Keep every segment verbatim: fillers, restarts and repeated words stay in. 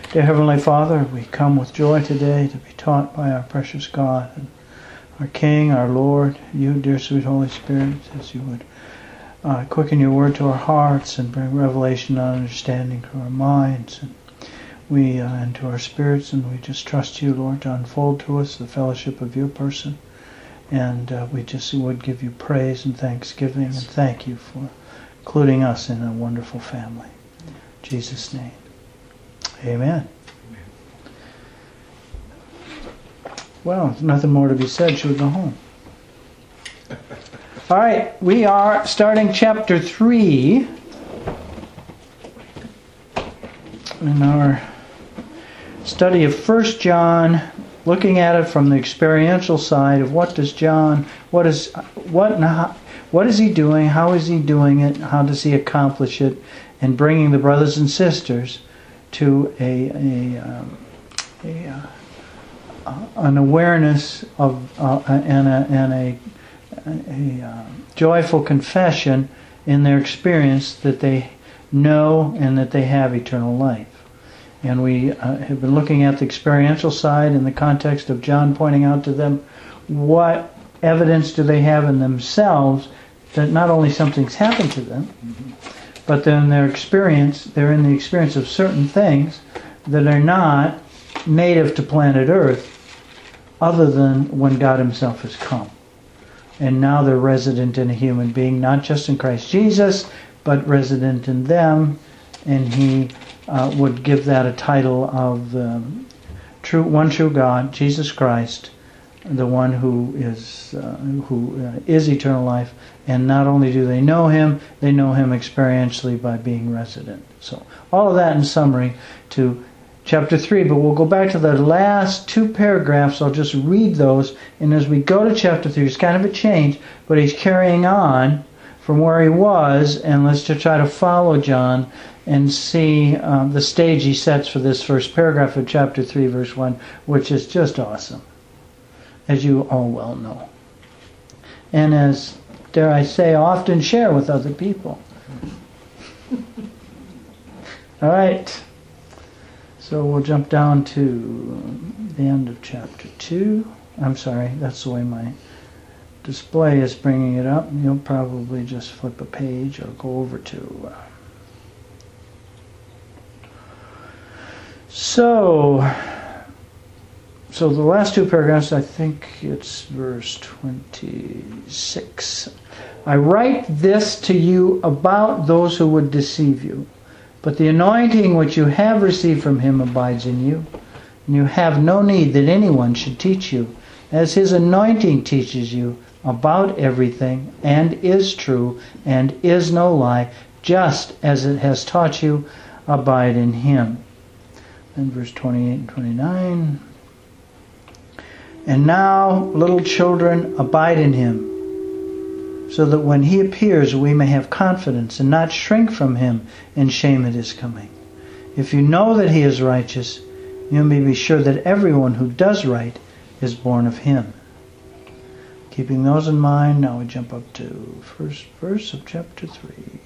Dear Heavenly Father, we come with joy today to be taught by our precious God, and our King, our Lord, you, dear sweet Holy Spirit, as you would uh, quicken your word to our hearts and bring revelation and understanding to our minds and we uh, and to our spirits, and we just trust you, Lord, to unfold to us the fellowship of your person, and uh, we just would give you praise and thanksgiving and thank you for including us in a wonderful family. In Jesus' name. Amen. Well, there's nothing more to be said. Should we go home? All right, we are starting chapter three in our study of First John, looking at it from the experiential side of what does John, what is, what, how, what is he doing? How is he doing it? How does he accomplish it? And bringing the brothers and sisters to a, a, um, a uh, uh, an awareness of uh, and a, and a, a uh, joyful confession in their experience that they know and that they have eternal life. And we uh, have been looking at the experiential side in the context of John pointing out to them what evidence do they have in themselves that not only something's happened to them, mm-hmm. but then their experience, they're in the experience of certain things that are not native to planet Earth other than when God himself has come. And now they're resident in a human being, not just in Christ Jesus, but resident in them, and he uh, would give that a title of um, true one true God, Jesus Christ, the one who is uh, who uh, is eternal life. And not only do they know him, they know him experientially by being resident. So all of that in summary to chapter three, but we'll go back to the last two paragraphs. I'll just read those, and as we go to chapter three, it's kind of a change, but he's carrying on from where he was, and let's just try to follow John and see um, the stage he sets for this first paragraph of chapter three, verse one, which is just awesome, as you all well know. And as, dare I say, often share with other people. All right. So we'll jump down to the end of chapter two. I'm sorry, that's the way my display is bringing it up. You'll probably just flip a page or go over to... Uh, so, so the last two paragraphs, I think it's verse twenty-six. I write this to you about those who would deceive you. But the anointing which you have received from him abides in you, and you have no need that anyone should teach you, as his anointing teaches you about everything, and is true, and is no lie, just as it has taught you, abide in him. And verse twenty-eight and twenty-nine. And now, little children, abide in him, so that when he appears we may have confidence and not shrink from him in shame at his coming. If you know that he is righteous, you may be sure that everyone who does right is born of him. Keeping those in mind, now we jump up to first verse of chapter three.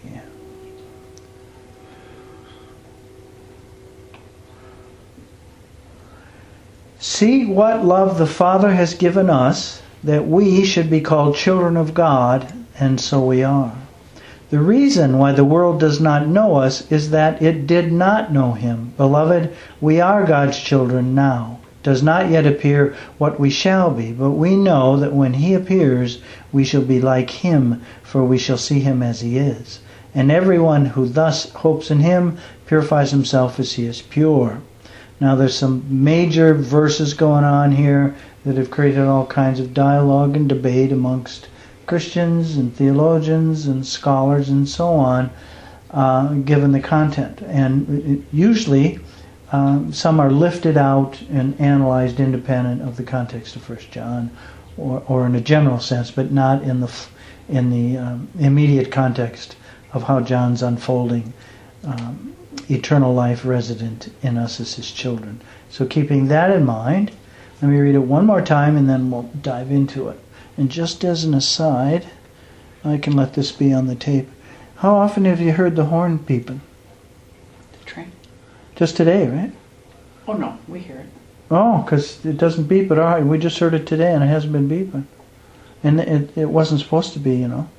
See what love the Father has given us, that we should be called children of God, and so we are. The reason why the world does not know us is that it did not know him. Beloved, we are God's children now. It does not yet appear what we shall be, but we know that when he appears, we shall be like him, for we shall see him as he is. And everyone who thus hopes in him purifies himself as he is pure. Now there's some major verses going on here that have created all kinds of dialogue and debate amongst Christians and theologians and scholars and so on, uh, given the content. And usually um, some are lifted out and analyzed independent of the context of First John, or, or in a general sense, but not in the in the um, immediate context of how John's unfolding um, eternal life resident in us as his children. So keeping that in mind, let me read it one more time and then we'll dive into it. And just as an aside, I can let this be on the tape. How often have you heard the horn beeping? The train. Just today, right? Oh no, we hear it. Oh, because it doesn't beep at all. We just heard it today and it hasn't been beeping. And it, it wasn't supposed to be, you know.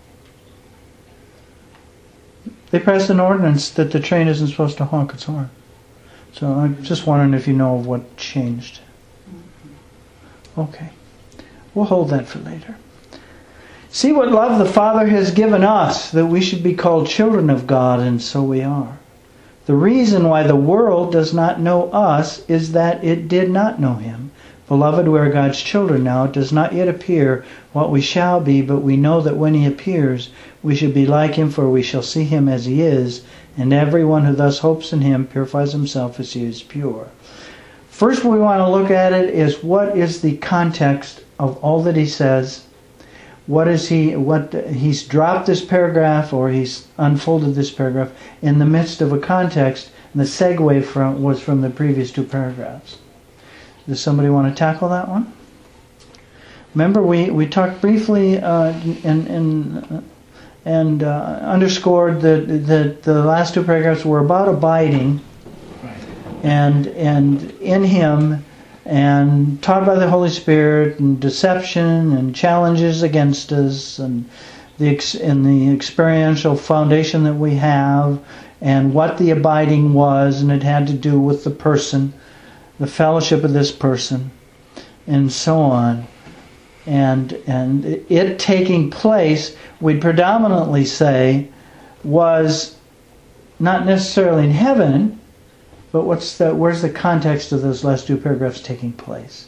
They passed an ordinance that the train isn't supposed to honk its horn. So I'm just wondering if you know of what changed. Okay. We'll hold that for later. See what love the Father has given us, that we should be called children of God, and so we are. The reason why the world does not know us is that it did not know Him. Beloved, we are God's children now. It does not yet appear what we shall be, but we know that when He appears, we shall be like Him, for we shall see Him as He is, and everyone who thus hopes in Him purifies himself as He is pure. First, we want to look at it is what is the context of all that He says. What is he? What he's dropped this paragraph, or he's unfolded this paragraph in the midst of a context, and the segue from was from the previous two paragraphs. Does somebody want to tackle that one? Remember, we, we talked briefly uh, and and and uh, underscored that that the last two paragraphs were about abiding, Right. and and in Him. And taught by the Holy Spirit, and deception and challenges against us, and the ex- and the experiential foundation that we have, and what the abiding was, and it had to do with the person, the fellowship of this person, and so on. And and it taking place, we'd predominantly say, was not necessarily in heaven. But what's the, where's the context of those last two paragraphs taking place?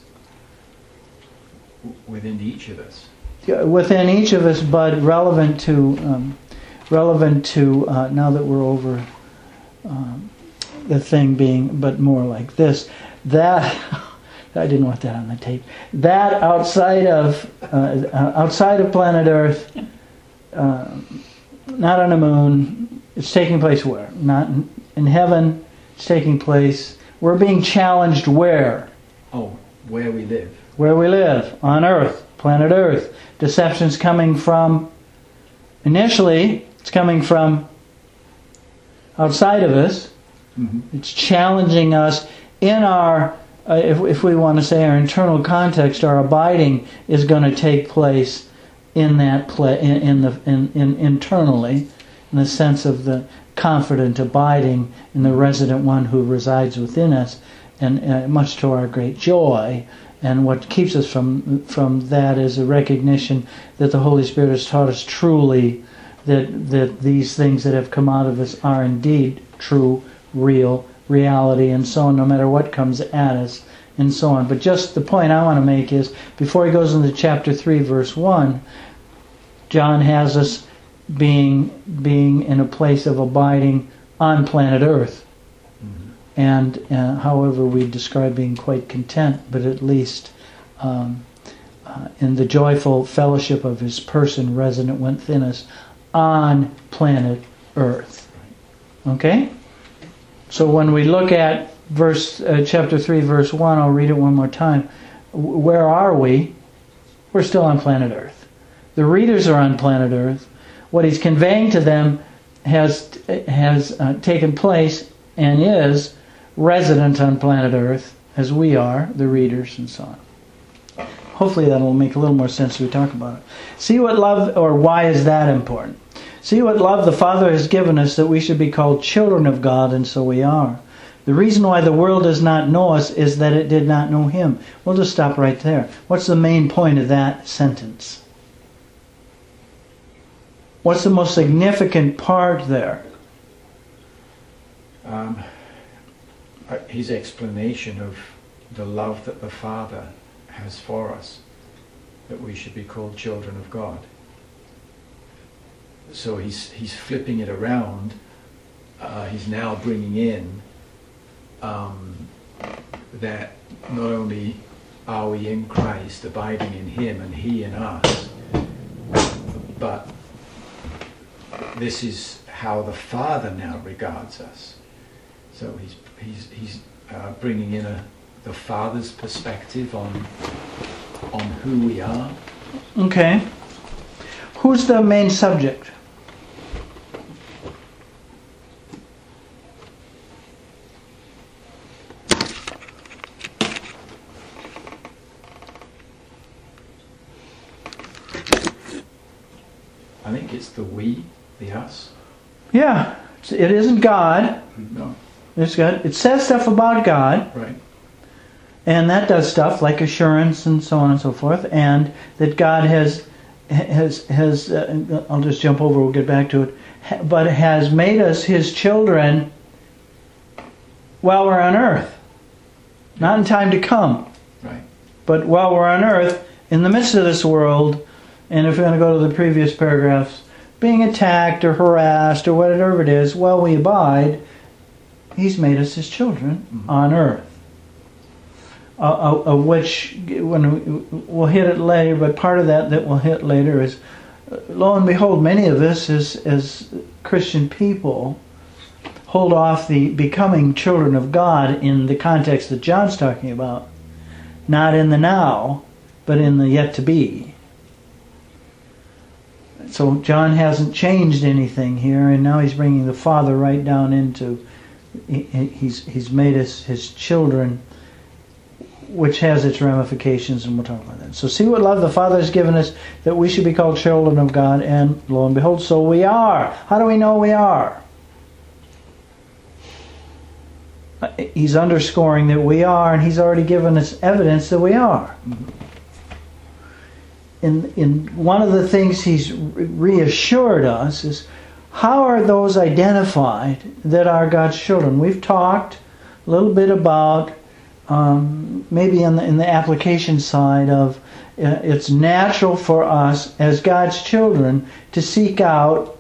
Within each of us. Within each of us, but relevant to, um, relevant to uh, now that we're over um, the thing being, but more like this. That I didn't want that on the tape. That outside of uh, outside of planet Earth, uh, not on the moon. It's taking place where? Not in, in heaven. It's taking place. We're being challenged where? Oh, where we live. Where we live, on Earth, planet Earth. Deception's coming from, initially, it's coming from outside of us. Mm-hmm. It's challenging us in our, uh, if, if we want to say our internal context, our abiding is going to take place in that play, in, in the in, in internally, in the sense of the confident abiding in the resident one who resides within us, and uh, much to our great joy. And what keeps us from from that is a recognition that the Holy Spirit has taught us truly that that these things that have come out of us are indeed true, real, reality, and so on, no matter what comes at us, and so on. But just the point I want to make is, before he goes into chapter three, verse one, John has us being being in a place of abiding on planet Earth, mm-hmm. and uh, however we describe being quite content, but at least um, uh, in the joyful fellowship of His person resident within us on planet Earth. Okay? So when we look at verse uh, chapter three, verse one, I'll read it one more time. Where are we? We're still on planet Earth. The readers are on planet Earth. What he's conveying to them has has uh, taken place and is resident on planet Earth, as we are, the readers, and so on. Hopefully that will make a little more sense as we talk about it. See what love, or why is that important? See what love the Father has given us, that we should be called children of God, and so we are. The reason why the world does not know us is that it did not know Him. We'll just stop right there. What's the main point of that sentence? What's the most significant part there? Um, his explanation of the love that the Father has for us, that we should be called children of God. So he's he's flipping it around. Uh, he's now bringing in um, that not only are we in Christ, abiding in Him and He in us, but this is how the Father now regards us. So he's he's he's uh, bringing in a the Father's perspective on on who we are. Okay. Who's the main subject? it's the we, the us. Yeah, it's- it isn't God. No. It's God. It says stuff about God, Right. and that does stuff like assurance and so on and so forth, and that God has has has. Uh, I'll just jump over. We'll get back to it. Ha- But has made us His children while we're on earth, not in time to come, Right. but while we're on earth, in the midst of this world. And if you're going to go to the previous paragraphs, being attacked or harassed or whatever it is, while we abide, He's made us His children Mhm. on earth. Uh, uh, of which, when we, we'll hit it later, but part of that that we'll hit later is, uh, lo and behold, many of us as, as Christian people hold off the becoming children of God in the context that John's talking about, not in the now, but in the yet to be. So John hasn't changed anything here, and now he's bringing the Father right down into, he, he's he's made us His children, which has its ramifications, and we'll talk about that. So see what love the Father has given us, that we should be called children of God, and lo and behold, so we are. How do we know we are? He's underscoring that we are, and He's already given us evidence that we are. Mhm. In, in one of the things He's reassured us is, how are those identified that are God's children? We've talked a little bit about um, maybe in the, in the application side of uh, it's natural for us as God's children to seek out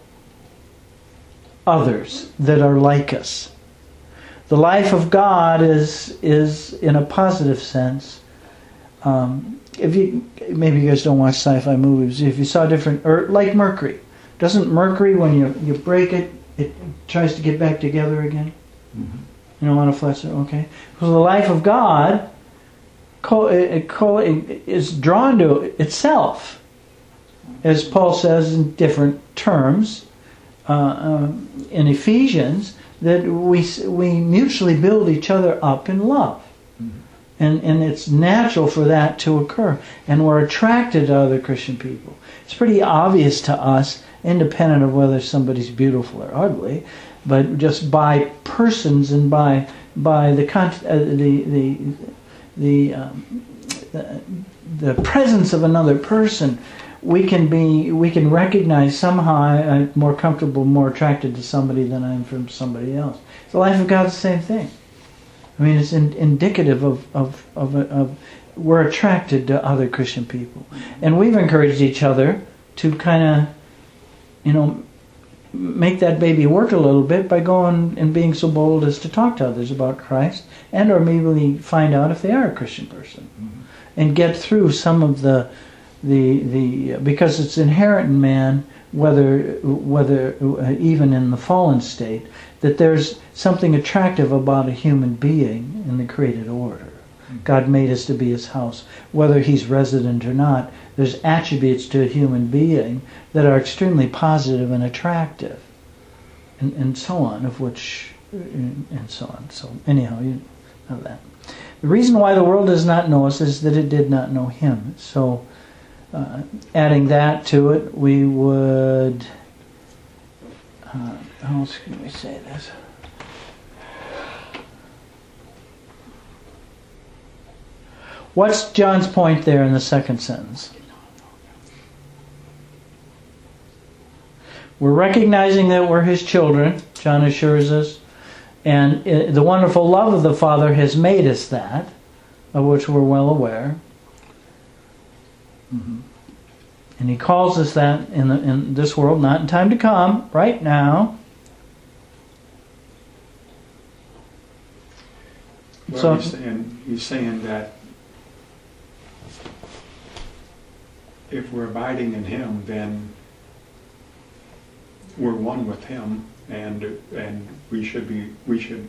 others that are like us. The life of God is is in a positive sense. Um, if you maybe you guys don't watch sci-fi movies, if you saw different, or like Mercury, doesn't Mercury when you you break it, it tries to get back together again? Mhm. You don't want to flesh it, okay? So the life of God co- it, co- it is drawn to itself, as Paul says in different terms uh, um, in Ephesians, that we we mutually build each other up in love. Mhm. And and it's natural for that to occur. And we're attracted to other Christian people. It's pretty obvious to us, independent of whether somebody's beautiful or ugly, but just by persons and by by the con- uh, the the the, um, the the presence of another person, we can be we can recognize somehow I'm more comfortable, more attracted to somebody than I am from somebody else. The life of God's the same thing. I mean, it's in, indicative of of, of of we're attracted to other Christian people, and we've encouraged each other to kind of, you know, make that baby work a little bit by going and being so bold as to talk to others about Christ, and or maybe find out if they are a Christian person, Mhm. and get through some of the the the because it's inherent in man, whether whether uh, even in the fallen state, that there's something attractive about a human being in the created order. God made us to be His house. Whether he's resident or not, there's attributes to a human being that are extremely positive and attractive, and, and so on, of which, and so on. So anyhow, you know that. The reason why the world does not know us is that it did not know Him. So uh, adding that to it, we would, uh, how else can we say this? What's John's point there in the second sentence? We're recognizing that we're His children, John assures us, and the wonderful love of the Father has made us that, of which we're well aware. Mm-hmm. And He calls us that in, the, in this world, not in time to come, right now. Well, So- he's saying, he's saying that if we're abiding in Him, then we're one with Him, and and we should be we should.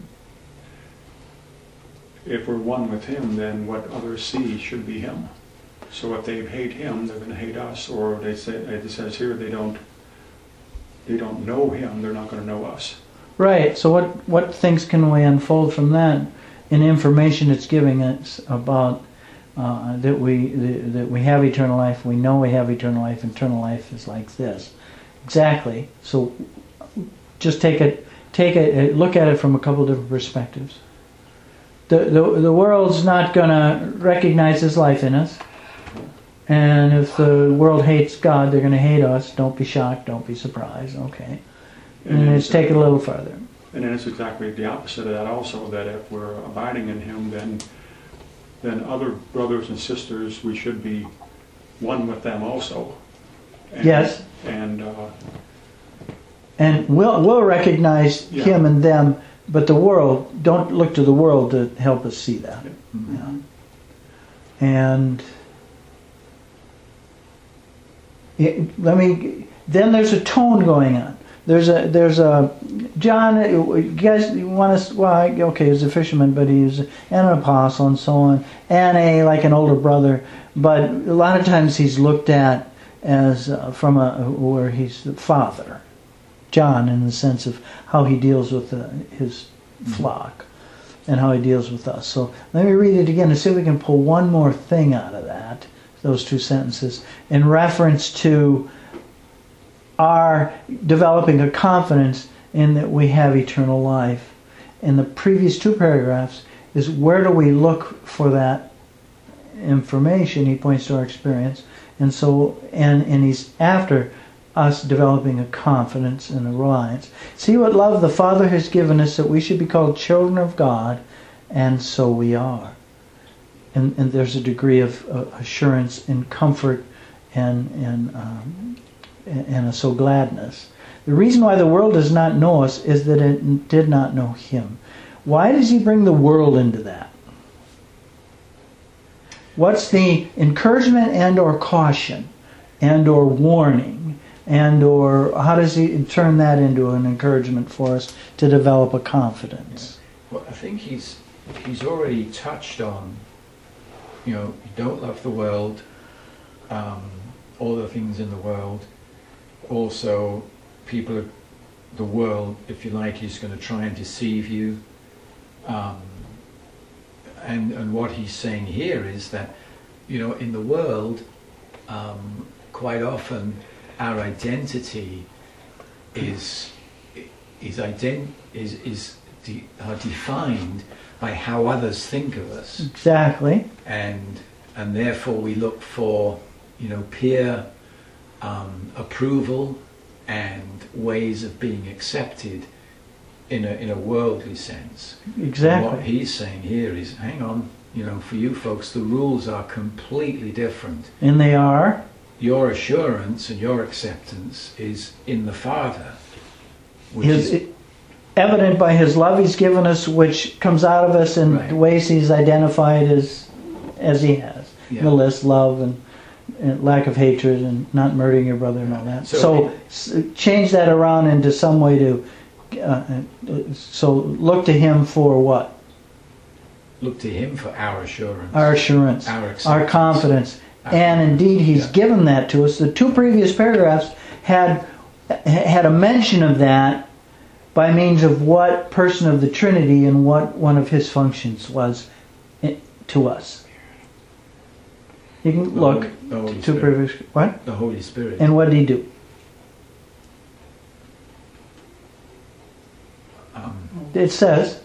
If we're one with Him, then what others see should be Him. So if they hate Him, they're going to hate us. Or they say it says here they don't they don't know Him, they're not going to know us. Right, so what, what things can we unfold from that in information it's giving us about uh, that we the, that we have eternal life, we know we have eternal life, eternal life is like this. Exactly. So just take it, take it, look at it from a couple different perspectives. The the, the world's not going to recognize His life in us. And if the world hates God, they're going to hate us. Don't be shocked. Don't be surprised. Okay. And, and let's take it a little further. And then it's exactly the opposite of that also, that if we're abiding in Him, then then other brothers and sisters, we should be one with them also. And, Yes. And uh, And we'll, we'll recognize Yeah. Him and them, but the world, don't look to the world to help us see that. Yeah. Yeah. And it, let me, then there's a tone going on. There's a, there's a, John, you guys you want to, well, okay, he's a fisherman, but he's an apostle and so on, and a, like an older brother, but a lot of times he's looked at as uh, from a, where he's the father. John, in the sense of how he deals with uh, his flock and how he deals with us. So let me read it again and see if we can pull one more thing out of that, those two sentences, in reference to our developing a confidence in that we have eternal life. In the previous two paragraphs is where do we look for that information? He points to our experience. And so, and, and he's after us developing a confidence and a reliance. See what love the Father has given us, that we should be called children of God, and so we are. And, and there's a degree of uh, assurance and comfort and and um, and a so gladness. The reason why the world does not know us is that it did not know Him. Why does He bring the world into that? What's the encouragement and or caution and or warning? And or how does He turn that into an encouragement for us to develop a confidence? Well, I think he's he's already touched on, you know, you don't love the world, um, all the things in the world. Also, people, of the world, if you like, is going to try and deceive you. Um, and and what he's saying here is that, you know, in the world, um, quite often, our identity is is ident is is de, are defined by how others think of us. Exactly. And and therefore we look for, you know, peer um, approval and ways of being accepted in a in a worldly sense. Exactly. And what he's saying here is, hang on, you know, for you folks, the rules are completely different. And they are. Your assurance and your acceptance is in the Father, which His, is evident by His love He's given us, which comes out of us in Right. the ways He's identified as as He has. Yeah. The list, love and, and lack of hatred and not murdering your brother and all that. So So, it- s change that around into some way to, uh, so look to Him for what? look to Him for our assurance, Our assurance, our acceptance, our confidence. our- And indeed He's Yeah. given that to us. The two previous paragraphs had had a mention of that by means of what person of the Trinity and what one of His functions was i- to us. You can The look Holy- the Holy to Spirit. previous what? The Holy Spirit. And what did He do? um, It says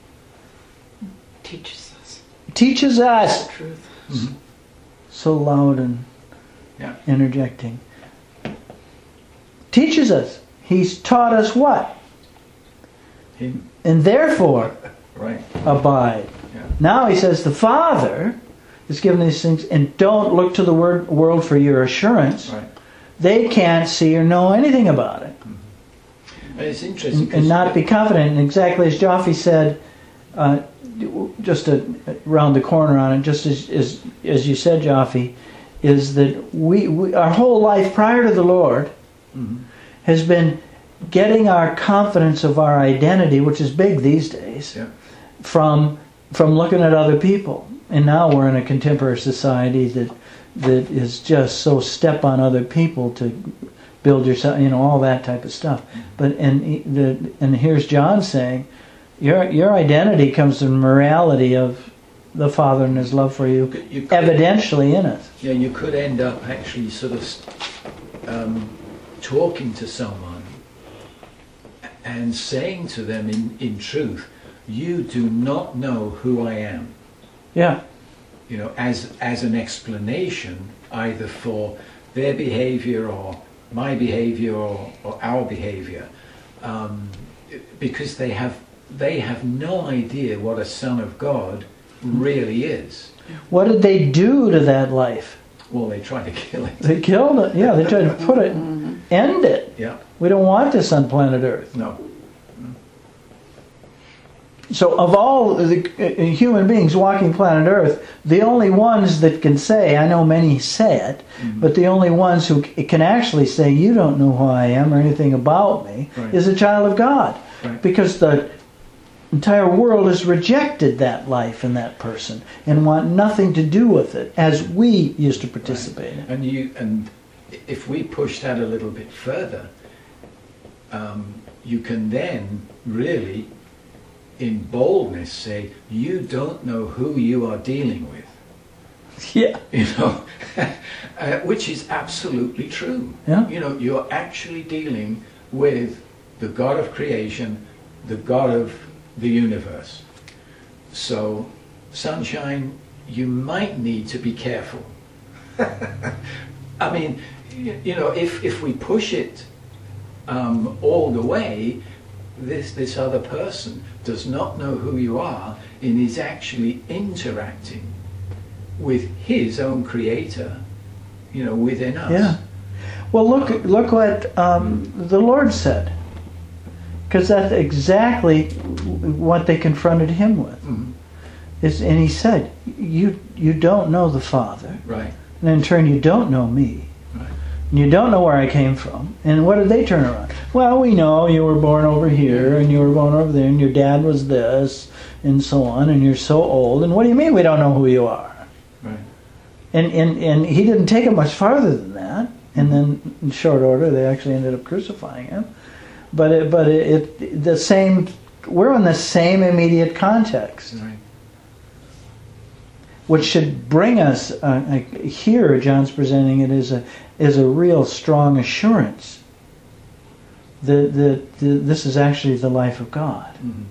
Teaches us teaches us. the truth. mhm. So loud and Yeah. interjecting. Teaches us. He's taught us what? Him, And therefore right? abide. Yeah. Now He says the Father has given these things, and don't look to the word, world for your assurance. Right. They can't see or know anything about it. And it's interesting And, and not be confident. And exactly as Jaffe said, uh, just a, around the corner on it, just as, as, as you said, Jaffe, is that we, we our whole life prior to the Lord Mhm. has been getting our confidence of our identity, which is big these days, Yeah. from from looking at other people. And now we're in a contemporary society that that is just so step on other people to build yourself, you know, all that type of stuff. But and he- the and here's John saying, your your identity comes from the morality of the Father and His love for you, You could- you could- evidentially in it. Yeah, you could end up actually sort of um, talking to someone and saying to them in, in truth, you do not know who I am. Yeah. You know, as as an explanation either for their behavior or my behavior or, or our behavior, um, because they have they have no idea what a son of God really is. What did they do to that life? Well, they try to kill it. They killed it. Yeah, they tried to put it, end it. Yeah. We don't want this on planet Earth. No. So of all the uh, human beings walking planet Earth, the only ones that can say, I know many say it, Mm-hmm. but the only ones who c- can actually say, you don't know who I am or anything about me, Right. is a child of God. Right. Because the entire world has rejected that life and that person and want nothing to do with it, as we used to participate in. And you and if we push that a little bit further, um, you can then really, in boldness, say, you don't know who you are dealing with. Yeah. You know, uh, which is absolutely true. Yeah. You know, you're actually dealing with the God of creation, the God of the universe. So, sunshine, you might need to be careful. I mean, you, you know, if, if we push it um, all the way, this this other person does not know who you are and is actually interacting with his own creator, you know, within us. Yeah. Well, look look what um, the Lord said. Because that's exactly what they confronted him with. Mhm. Is, and he said, you you don't know the Father. Right. And in turn, you don't know me. Right. And you don't know where I came from. And what did they turn around? Well, we know you were born over here, and you were born over there, and your dad was this, and so on, and you're so old. And what do you mean we don't know who you are? Right. And, and, and he didn't take it much farther than that. And then, in short order, they actually ended up crucifying him. But it, but it, it the same. We're in the same immediate context, Right. which should bring us uh, like here. John's presenting it as a as a real strong assurance that that that this is actually the life of God. Mhm.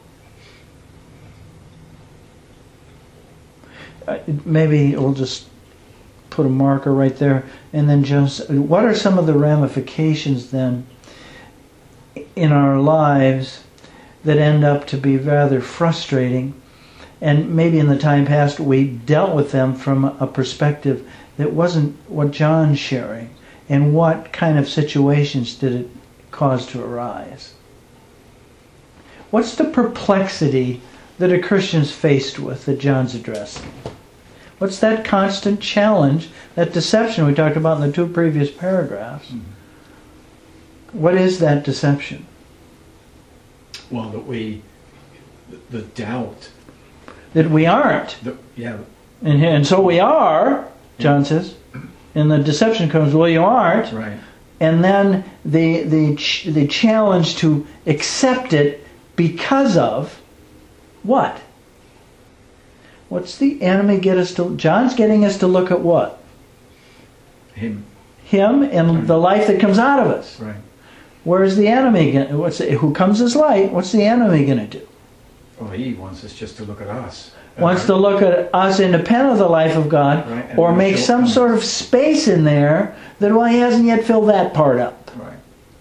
Uh, maybe we'll just put a marker right there, and then just what are some of the ramifications then in our lives that end up to be rather frustrating, and maybe in the time past we dealt with them from a perspective that wasn't what John's sharing, and what kind of situations did it cause to arise? What's the perplexity that a Christian's faced with that John's addressing? What's that constant challenge, that deception we talked about in the two previous paragraphs? Mhm. What is that deception? Well, that we, the, the doubt, That we aren't. the, yeah, And, and so we are, John says. And the deception comes, well, you aren't. right, And then the, the, ch- the challenge to accept it because of what? What's the enemy get us to... John's getting us to look at what? him, Him and the life that comes out of us. right. Where's the enemy going to... What's the, who comes as light? What's the enemy going to do? Well, he wants us just to look at us. Wants to look at us independent of the life of God, Right, and or our make some shortcomings. sort of space in there that, well, he hasn't yet filled that part up. Right.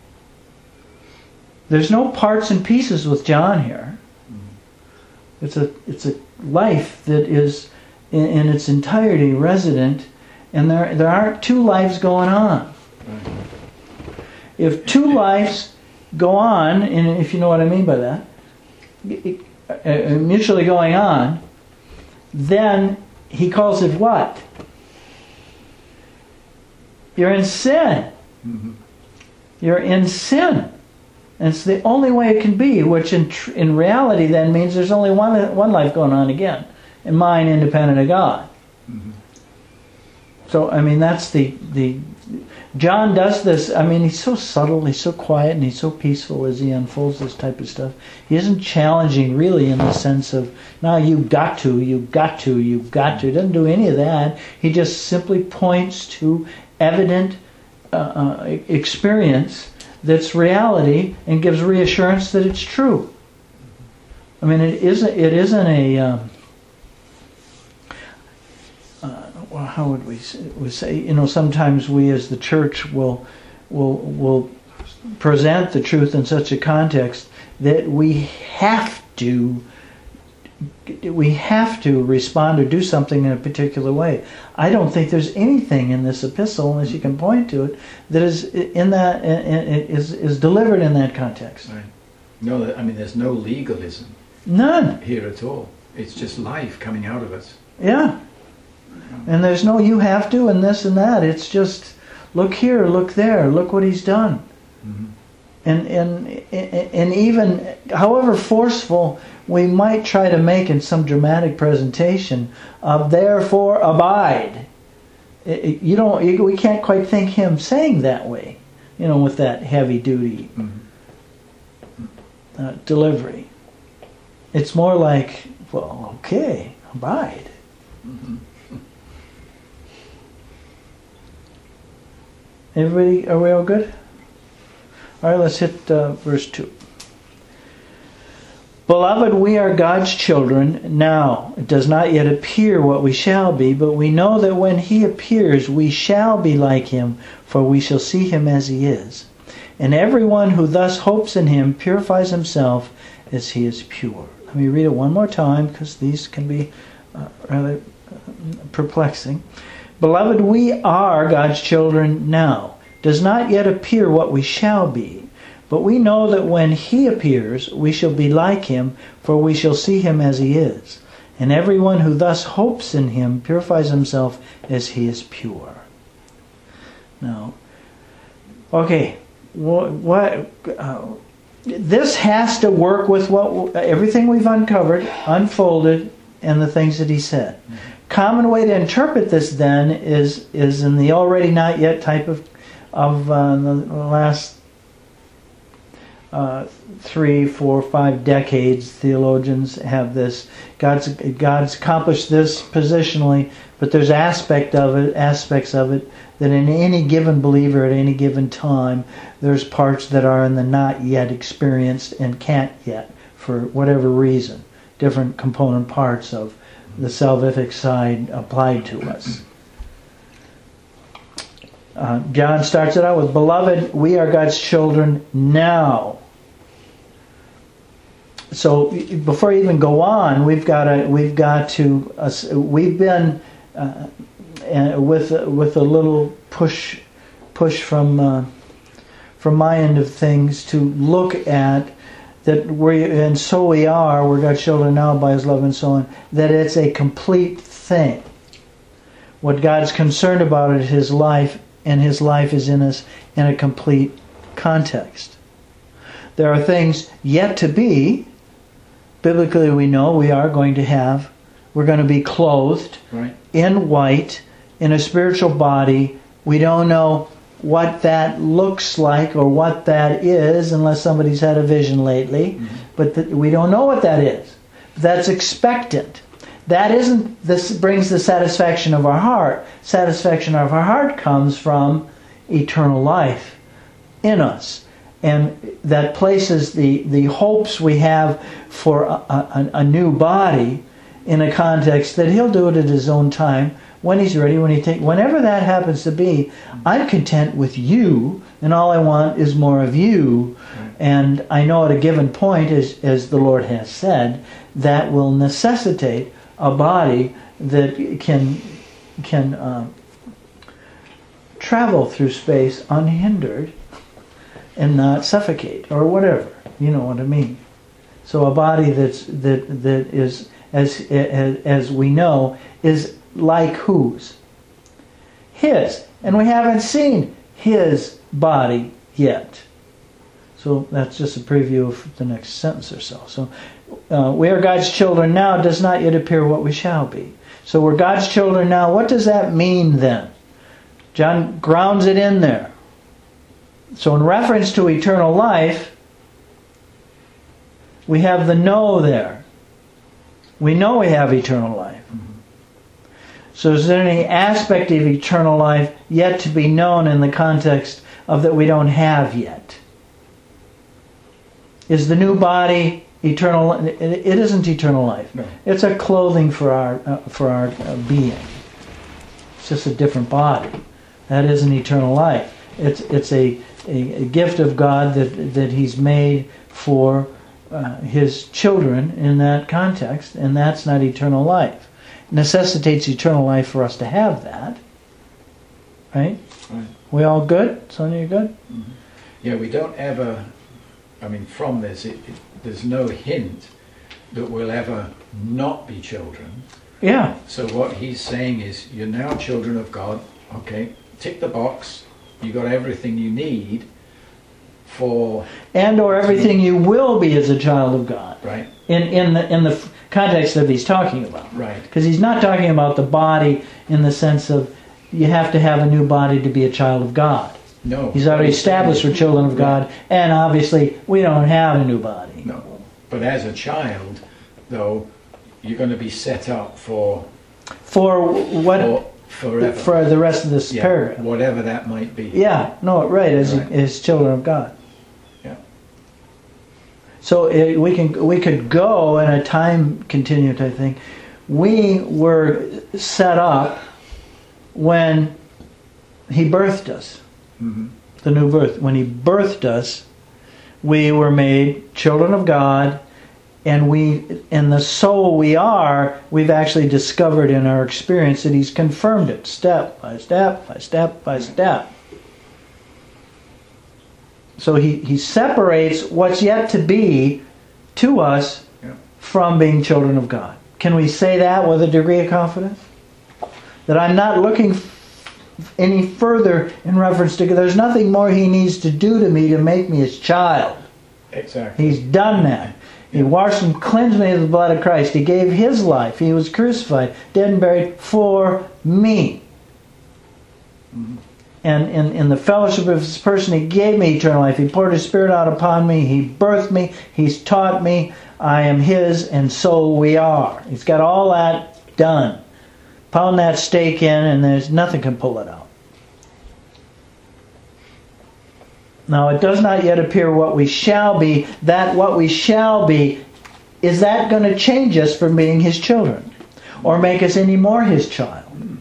There's no parts and pieces with John here. Mhm. It's a it's a life that is in, in its entirety resident, and there there aren't two lives going on. Right. If two lives go on, and if you know what I mean by that, it- uh, mutually going on, then he calls it what? You're in sin. Mhm. You're in sin. And it's the only way it can be, which in tr- in reality then means there's only one one life going on again, and mine independent of God. Mhm. So, I mean, that's the, the... John does this, I mean, he's so subtle, he's so quiet, and he's so peaceful as he unfolds this type of stuff. He isn't challenging, really, in the sense of, no, you've got to, you've got to, you've got to. He doesn't do any of that. He just simply points to evident uh, experience that's reality and gives reassurance that it's true. I mean, it isn't. It isn't a. Um, uh, well, how would we say, we say? You know, sometimes we as the church will will will present the truth in such a context that we have to. We have to respond or do something in a particular way. I don't think there's anything in this epistle, unless you can point to it, that is in that is is delivered in that context. Right. No, I mean, there's no legalism. None. Here at all. It's just life coming out of us. Yeah. And there's no you have to and this and that. It's just look here, look there, look what he's done. Mm-hmm. And and and even however forceful we might try to make in some dramatic presentation of therefore abide. You don't. We can't quite think him saying that way, you know, with that heavy duty mm-hmm. uh, delivery. It's more like, well, okay, abide. Mm-hmm. Everybody, are we all good? All right, let's hit uh, verse two. Beloved, we are God's children now. It does not yet appear what we shall be, but we know that when he appears, we shall be like him, for we shall see him as he is. And everyone who thus hopes in him purifies himself as he is pure. Let me read it one more time, because these can be uh, rather uh, perplexing. Beloved, we are God's children now. It does not yet appear what we shall be. But we know that when he appears, we shall be like him, for we shall see him as he is. And everyone who thus hopes in him purifies himself as he is pure. Now, okay, what, what uh, this has to work with what everything we've uncovered, unfolded, and the things that he said. Mm-hmm. Common way to interpret this then is is in the already not yet type of of uh, the last. Uh, three, four, five decades, theologians have this. God's God's accomplished this positionally, but there's aspect of it, aspects of it that in any given believer at any given time, there's parts that are in the not yet experienced and can't yet, for whatever reason. Different component parts of the salvific side applied to us. Uh, John starts it out with, Beloved, we are God's children now. So before you even go on, we've got to we've got to uh, we've been uh, with with a little push push from uh, from my end of things to look at that we and so we are we're God's children now by His love and so on. That it's a complete thing. What God's concerned about is His life, and His life is in us in a complete context. There are things yet to be. Biblically, we know we are going to have, we're going to be clothed right. in white, in a spiritual body. We don't know what that looks like or what that is, unless somebody's had a vision lately. Mm-hmm. But th- we don't know what that is. That's expectant. That isn't, this brings the satisfaction of our heart. Satisfaction of our heart comes from eternal life in us. And that places the, the hopes we have for a, a, a new body in a context that He'll do it at His own time, when He's ready, when He take, whenever that happens to be. I'm content with you, and all I want is more of you. And I know at a given point, as, as the Lord has said, that will necessitate a body that can can uh, travel through space unhindered and not suffocate, or whatever. You know what I mean. So a body that's that that is, as as, as we know, is like whose? His. And we haven't seen His body yet. So that's just a preview of the next sentence or so. So uh, we are God's children now, does not yet appear what we shall be. So we're God's children now. What does that mean then? John grounds it in there. So in reference to eternal life, we have the know there. We know we have eternal life. Mm-hmm. So is there any aspect of eternal life yet to be known in the context of that we don't have yet? Is the new body eternal? It, it isn't eternal life. No. It's a clothing for our uh, for our uh, being. It's just a different body. That isn't eternal life. It's it's a, a, a gift of God that that He's made for uh, His children in that context, and that's not eternal life. It necessitates eternal life for us to have that. Right? Right. We all good? Sonia, you good? Mm-hmm. Yeah, we don't ever, I mean, from this, it, it, there's no hint that we'll ever not be children. Yeah. So what he's saying is, you're now children of God. Okay, tick the box. You got everything you need for... And or everything you will be as a child of God. Right. In in the in the context that he's talking about. Right. Because he's not talking about the body in the sense of you have to have a new body to be a child of God. No. He's already established we're children of God, and obviously we don't have a new body. No. But as a child, though, you're going to be set up for... For what? For forever. For the rest of this Yeah, paragraph. whatever that might be. Yeah, no, right, as, Right. as children of God. Yeah. So it, we can we could go in a time continuum, I think. We were set up when He birthed us, Mm-hmm. the new birth. When He birthed us, we were made children of God, and we, in the soul we are, we've actually discovered in our experience that He's confirmed it step by step by step by step. So he, he separates what's yet to be to us Yeah. from being children of God. Can we say that with a degree of confidence? That I'm not looking f- any further in reference to, there's nothing more He needs to do to me to make me His child. Exactly. He's done that. He washed and cleansed me with the blood of Christ. He gave His life. He was crucified, dead and buried for me. Mm-hmm. And in, in the fellowship of His person, He gave me eternal life. He poured His Spirit out upon me. He birthed me. He's taught me. I am His, and so we are. He's got all that done. Pound that stake in, and there's nothing can pull it out. Now, it does not yet appear what we shall be. That what we shall be, is that going to change us from being His children? Or make us any more His child?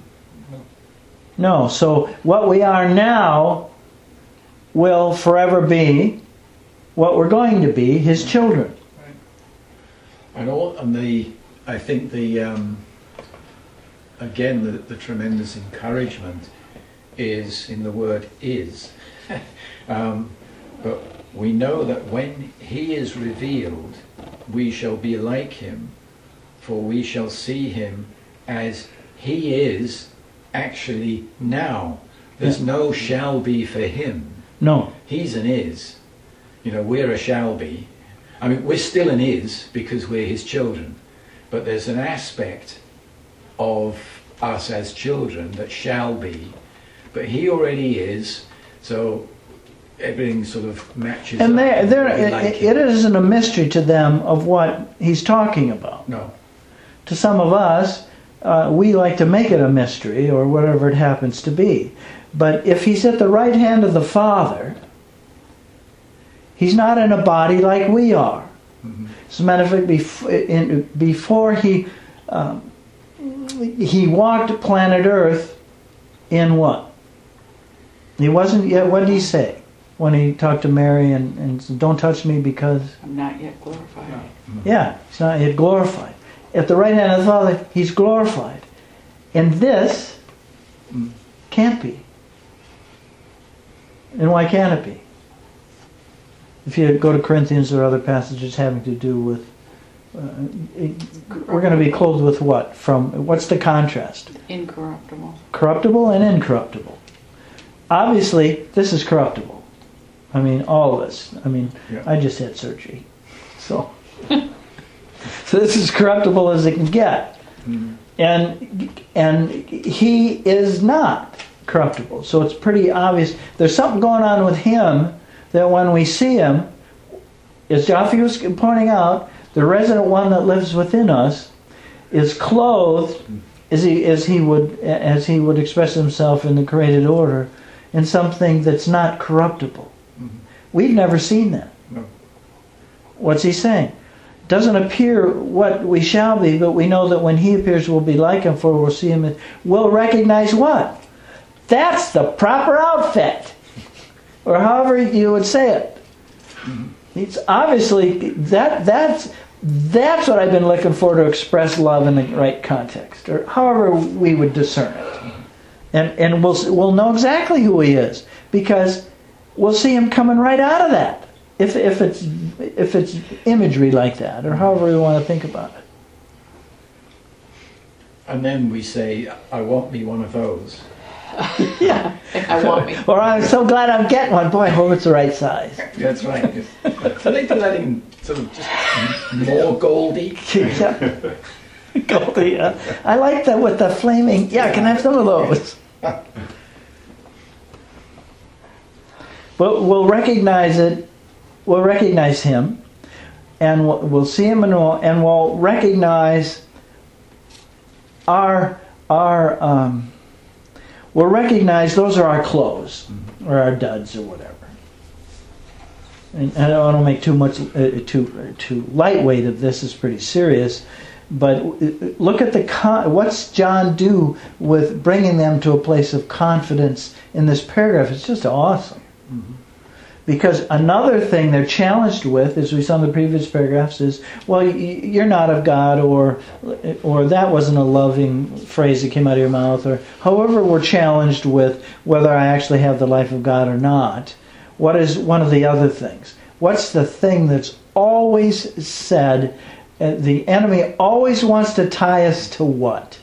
No. So what we are now will forever be what we're going to be, His children. And all, and the, I think the, um, again, the, the tremendous encouragement is in the word is. um, but we know that when He is revealed, we shall be like Him, for we shall see Him as He is actually now. There's Yeah. no shall be for Him. No. He's an is. You know, we're a shall be. I mean, we're still an is because we're His children. But there's an aspect of us as children that shall be. But He already is, so everything sort of matches And up. there, there, We it, like it isn't a mystery to them of what He's talking about. No. To some of us, uh, we like to make it a mystery or whatever it happens to be. But if He's at the right hand of the Father, He's not in a body like we are. Mm-hmm. As a matter of fact, before, in, before he um, he walked planet Earth in what? He wasn't yet. What did He say when He talked to Mary and, and said, "Don't touch me because"? I'm not yet glorified. Mm-hmm. Yeah, He's not yet glorified. At the right hand of the Father, He's glorified. And this Mm. can't be. And why can't it be? If you go to Corinthians or other passages having to do with, uh, it, we're going to be clothed with what? From what's the contrast? Incorruptible. Corruptible and incorruptible. Obviously, this is corruptible. I mean, all of us. I mean, Yeah. I just had surgery, so so this is corruptible as it can get. Mm-hmm. And and He is not corruptible. So it's pretty obvious. There's something going on with Him that when we see Him, as Jaffe was pointing out, the resident one that lives within us is clothed as he as he would as he would express himself in the created order, in something that's not corruptible. Mhm. We've never seen that. No. What's he saying? Doesn't appear what we shall be, but we know that when he appears we'll be like him, for we'll see him and we'll recognize what? That's the proper outfit. Or however you would say it. It's obviously that that's that's what I've been looking for to express love in the right context, or however we would discern it. And and we'll we'll know exactly who he is, because we'll see him coming right out of that. If if it's if it's imagery like that, or however we want to think about it. And then we say, I won't be one of those. Yeah. I want me. Or I'm so glad I'm getting one. Boy, I hope it's the right size. That's right. So they do that in sort of just more goldy. Yeah. Goldie, uh, I like that with the flaming. Yeah, can I have some of those? But we'll recognize it. We'll recognize him, and we'll, we'll see him, and we'll, and we'll recognize our our. Um, we'll recognize those are our clothes, or our duds, or whatever. And I don't want to make too much uh, too too lightweight of this. It's pretty serious. But look at the con- what's John do with bringing them to a place of confidence in this paragraph? It's just awesome. Mm-hmm. Because another thing they're challenged with, as we saw in the previous paragraphs, is, well, you're not of God, or or that wasn't a loving phrase that came out of your mouth, or however we're challenged with whether I actually have the life of God or not. What is one of the other things? What's the thing that's always said? Uh, the enemy always wants to tie us to what?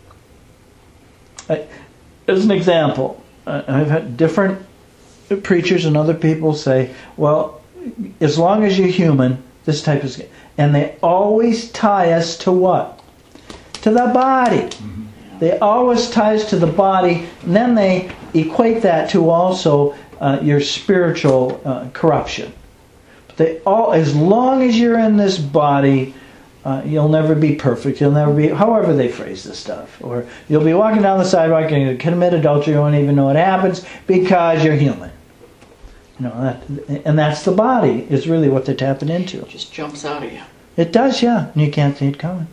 Uh, as an example, uh, I've had different preachers and other people say, well, as long as you're human, this type of... And they always tie us to what? To the body. Mm-hmm. They always tie us to the body, and then they equate that to also uh, your spiritual uh, corruption. But they all, as long as you're in this body, uh, you'll never be perfect. You'll never be... However they phrase this stuff. Or you'll be walking down the sidewalk and you commit adultery, you won't even know what happens because you're human. You know, that, and that's the body, is really what they're tapping into. It just jumps out of you. It does, yeah. And you can't see it coming.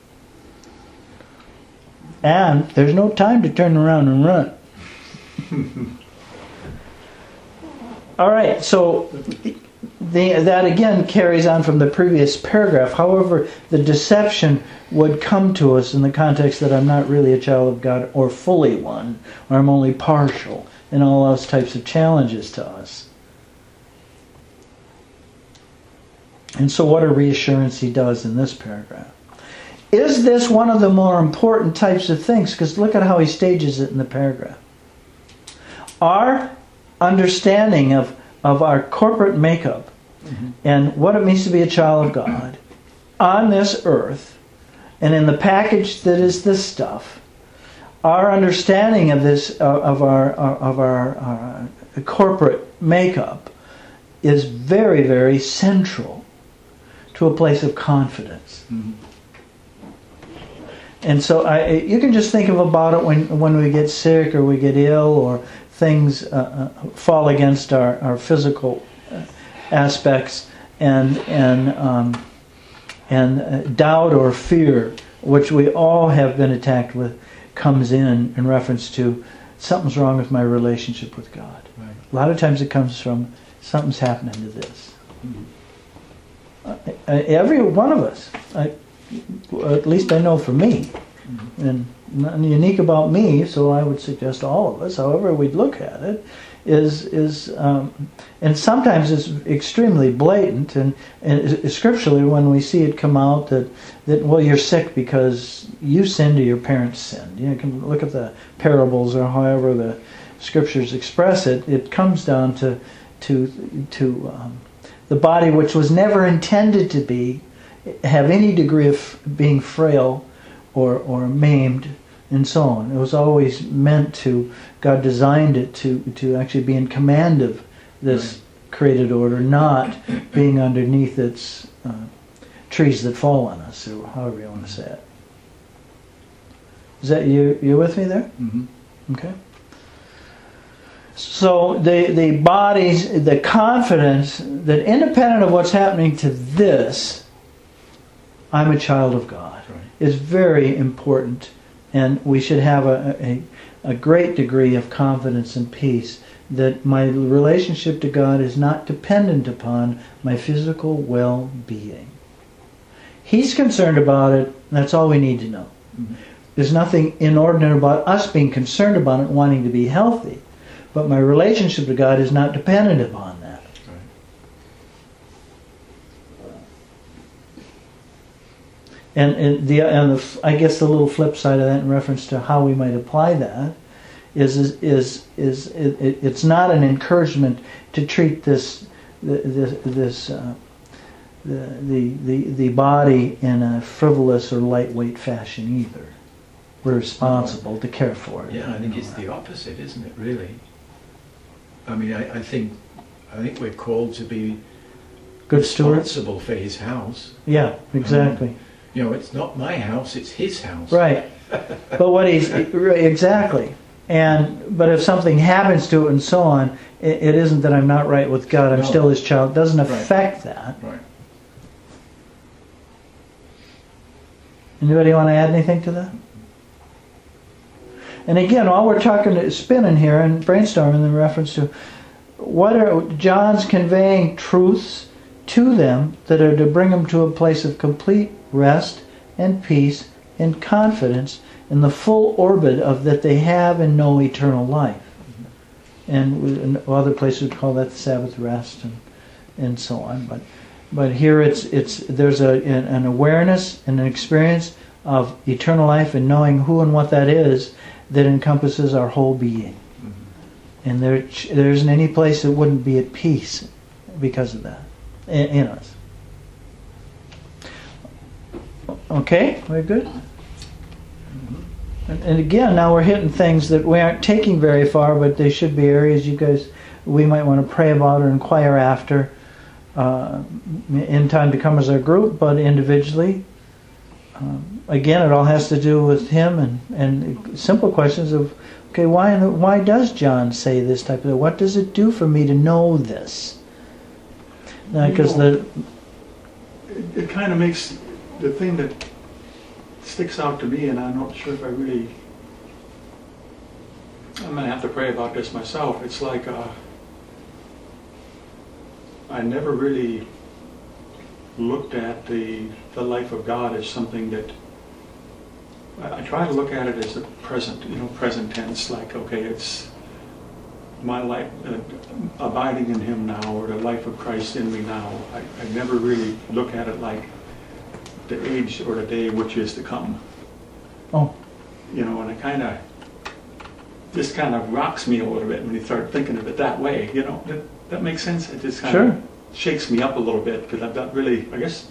And there's no time to turn around and run. All right, so the, that again carries on from the previous paragraph. However, the deception would come to us in the context that I'm not really a child of God, or fully one, or I'm only partial, and all those types of challenges to us. And so what a reassurance he does in this paragraph. Is this one of the more important types of things? Because look at how he stages it in the paragraph. Our understanding of, of our corporate makeup, mm-hmm. and what it means to be a child of God on this earth, and in the package that is this stuff, our understanding of this, uh, of our, uh, of our uh, corporate makeup, is very, very central to a place of confidence. Mm-hmm. And so I, you can just think of about it when, when we get sick, or we get ill, or things uh, uh, fall against our, our physical uh, aspects, and and um, and uh, doubt or fear, which we all have been attacked with, comes in in reference to something's wrong with my relationship with God. Right. A lot of times it comes from something's happening to this. Mm-hmm. Uh, every one of us, I, at least I know for me, mm-hmm. and nothing unique about me, so I would suggest all of us, however we'd look at it, is is um, and sometimes it's extremely blatant, and, and scripturally when we see it come out that, that well, you're sick because you sinned or your parents sinned. You can look at the parables or however the scriptures express it. It comes down to to to um, the body, which was never intended to be have any degree of being frail or or maimed and so on. It was always meant to, God designed it to, to actually be in command of this right. created order, not being underneath its uh, trees that fall on us, or however you want to say it. Is that you? You with me there? Mm-hmm. Okay. So the the body's the confidence that independent of what's happening to this, I'm a child of God, Right. is very important, and we should have a, a a great degree of confidence and peace that my relationship to God is not dependent upon my physical well-being. He's concerned about it, and that's all we need to know. Mm-hmm. There's nothing inordinate about us being concerned about it, wanting to be healthy. But my relationship to God is not dependent upon that. Right. And, and the and the I guess the little flip side of that, in reference to how we might apply that, is is is, is it, it, it's not an encouragement to treat this this this uh, the, the the the body in a frivolous or lightweight fashion either. We're responsible to care for it. Yeah, I think it's the opposite, isn't it? Really. I mean, I, I think I think we're called to be Good stewards. responsible for His house. Yeah, exactly. Um, you know, it's not my house; it's His house. Right. But what he's right, exactly. And but if something happens to it and so on, it, it isn't that I'm not right with God. I'm No. still His child. It doesn't Right. affect that. Right. Anybody want to add anything to that? And again, all we're talking, spinning here and brainstorming in reference to what are John's conveying truths to them that are to bring them to a place of complete rest and peace and confidence in the full orbit of that they have and know eternal life. And in other places we call that the Sabbath rest and and so on. But but here it's it's there's a an, an awareness and an experience of eternal life and knowing who and what that is that encompasses our whole being. Mm-hmm. And there there isn't any place that wouldn't be at peace because of that in, in us. Okay, we're good? And, and again, now we're hitting things that we aren't taking very far, but they should be areas you guys, we might want to pray about or inquire after uh, in time to come as a group, but individually. Um, again, it all has to do with him and, and simple questions of, okay, why why does John say this type of, what does it do for me to know this? Because the It, it kind of makes the thing that sticks out to me, and I'm not sure if I really, I'm going to have to pray about this myself. It's like uh, I never really looked at the the life of God as something that, I, I try to look at it as a present, you know, present tense, like, okay, it's my life, uh, abiding in Him now, or the life of Christ in me now. I, I never really look at it like the age or the day which is to come. oh You know, and it kind of, this kind of rocks me a little bit when you start thinking of it that way, you know. That, that makes sense? It just kind Sure. of shakes me up a little bit, because I'm not really, I guess,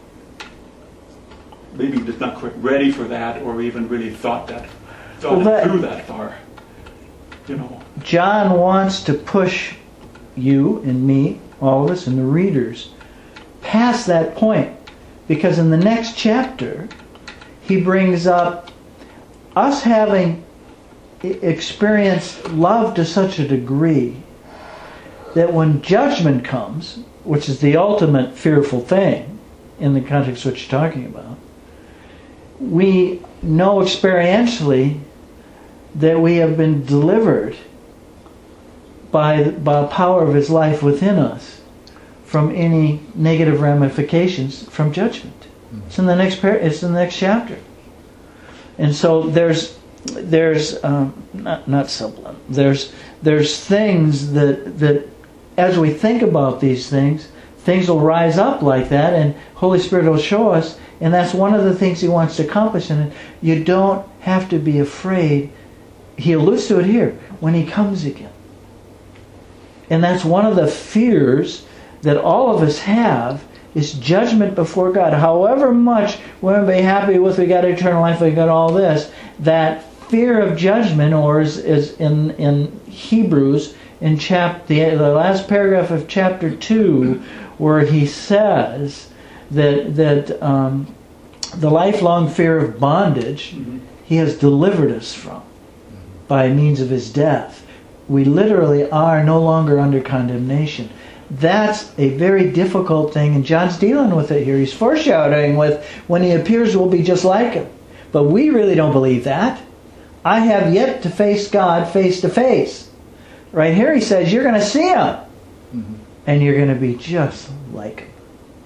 maybe just not quite ready for that, or even really thought that, thought Well, that- it through that far, you know. John wants to push you and me, all of us and the readers, past that point. Because in the next chapter, he brings up us having experienced love to such a degree that when judgment comes, which is the ultimate fearful thing in the context of what you're talking about, we know experientially that we have been delivered by, by the power of His life within us from any negative ramifications from judgment. Mm-hmm. It's in the next par- it's in the next chapter. And so there's there's um, not not sublime. There's there's things that that as we think about these things, things will rise up like that, and Holy Spirit will show us. And that's one of the things He wants to accomplish. And you don't have to be afraid. He alludes to it here, when He comes again. And that's one of the fears that all of us have, is judgment before God. However much we're going to be happy with, we got eternal life, we got all this, that fear of judgment, or is, is in, in Hebrews, in chap, the, the last paragraph of chapter two, where he says that that um, the lifelong fear of bondage, mm-hmm. He has delivered us from by means of his death. We literally are no longer under condemnation. That's a very difficult thing, and John's dealing with it here. He's foreshadowing with when he appears we'll be just like him. But we really don't believe that. I have yet to face God face to face. Right here he says you're going to see him. Mm-hmm. And you're going to be just like him.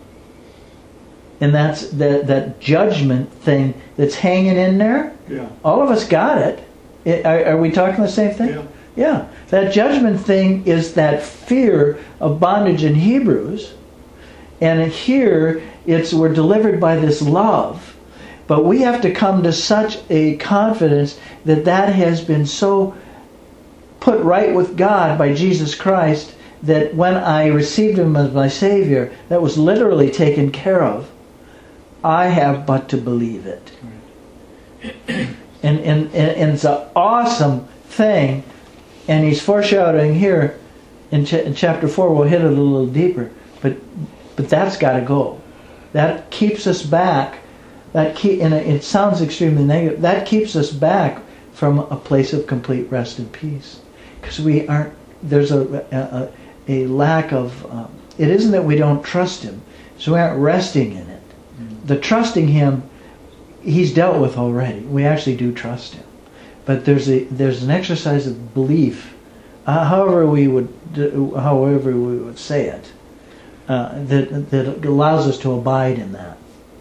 And that's that that judgment thing that's hanging in there. Yeah. All of us got it. it are, are we talking the same thing? Yeah. Yeah. That judgment thing is that fear of bondage in Hebrews. And here it's we're delivered by this love. But we have to come to such a confidence that that has been so put right with God by Jesus Christ that when I received him as my Savior, that was literally taken care of. I have but to believe it. And, and, and it's an awesome thing. And he's foreshadowing here in, ch- in chapter four. We'll hit it a little deeper. But but that's got to go. That keeps us back. That keep, and it sounds extremely negative. That keeps us back from a place of complete rest and peace. Because we aren't, there's a, a, a lack of, um, it isn't that we don't trust him. So we aren't resting in it. The trusting him, he's dealt with already. We actually do trust him, but there's a there's an exercise of belief, uh, however we would however we would say it, uh, that that allows us to abide in that.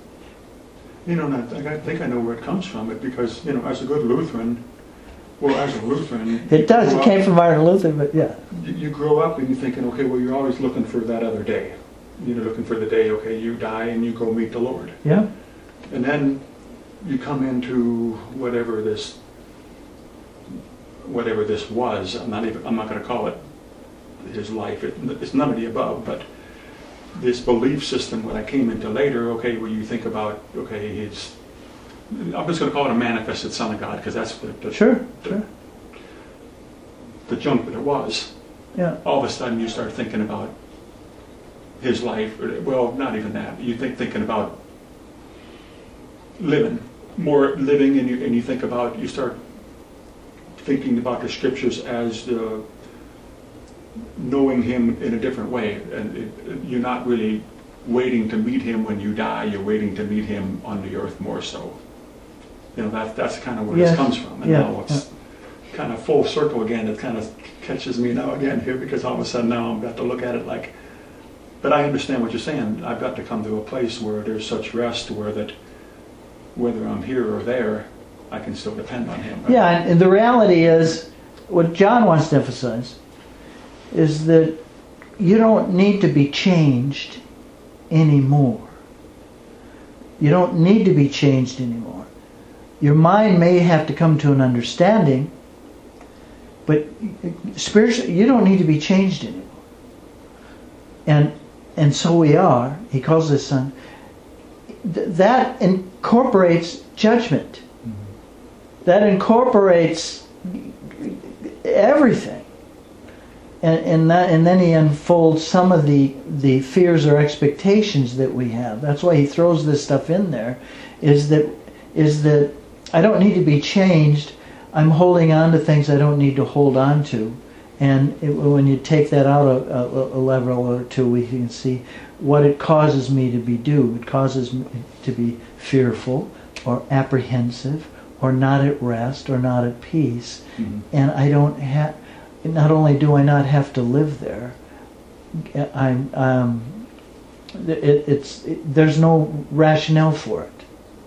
You know, and I, I think I know where it comes from. It because you know, as a good Lutheran, well, as a Lutheran, it does. It up, came from Martin Luther, but yeah. You, you grow up and you're thinking, okay, well, you're always looking for that other day. You're looking for the day, okay, you die and you go meet the Lord. Yeah. And then you come into whatever this, whatever this was. I'm not even. I'm not going to call it his life. It, it's none of the above. But this belief system, when I came into later, okay, where you think about, okay, he's. I'm just going to call it a manifested Son of God because that's the, the sure, the, sure. the junk that it was. Yeah. All of a sudden, you start thinking about his life. Well, not even that. You think thinking about living, more living, and you and you think about you start thinking about the scriptures as the knowing him in a different way, and it, you're not really waiting to meet him when you die. You're waiting to meet him on the earth more so. You know that that's kind of where yes. this comes from, and yeah. now it's yeah. kind of full circle again. It kind of catches me now again here because all of a sudden now I'm got to look at it like. But I understand what you're saying. I've got to come to a place where there's such rest where that whether I'm here or there, I can still depend on him. Yeah, and, and the reality is, what John wants to emphasize is that you don't need to be changed anymore. You don't need to be changed anymore. Your mind may have to come to an understanding, but spiritually, you don't need to be changed anymore. And And so we are. He calls his son. Th- that incorporates judgment. Mm-hmm. That incorporates everything. And and, that, and then he unfolds some of the, the fears or expectations that we have. That's why he throws this stuff in there. Is that is that I don't need to be changed. I'm holding on to things I don't need to hold on to. And it, when you take that out a, a, a level or two, we can see what it causes me to be do. It causes me to be fearful or apprehensive or not at rest or not at peace. Mm-hmm. And I don't have, not only do I not have to live there, I'm, um, it, it's, it, there's no rationale for it.